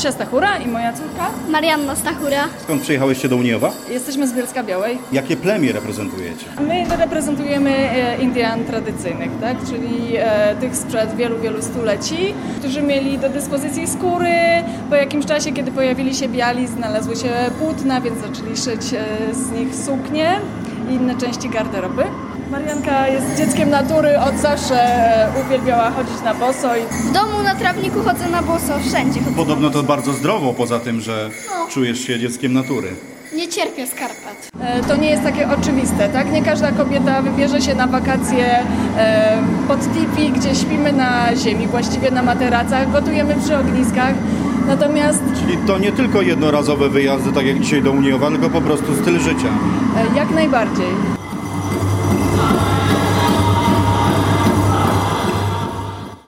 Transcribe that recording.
Zosia Stachura i moja córka. Marianna Stachura. Skąd przyjechałyście do Uniejowa? Jesteśmy z Bielska Białej. Jakie plemię reprezentujecie? My reprezentujemy Indian tradycyjnych, tak? Czyli tych sprzed wielu, wielu stuleci, którzy mieli do dyspozycji skóry. Po jakimś czasie, kiedy pojawili się biali, znalazły się płótna, więc zaczęli szyć z nich suknie i inne części garderoby. Marianka jest dzieckiem natury, od zawsze uwielbiała chodzić na boso. W domu na trawniku chodzę na boso, wszędzie chodzę. Podobno to bardzo zdrowo, poza tym, że czujesz się dzieckiem natury. Nie cierpię skarpet. To nie jest takie oczywiste, tak? Nie każda kobieta wybierze się na wakacje pod tipi, gdzie śpimy na ziemi, właściwie na materacach, gotujemy przy ogniskach. Natomiast Czyli to nie tylko jednorazowe wyjazdy, tak jak dzisiaj do Uniejowa, tylko po prostu styl życia. jak najbardziej.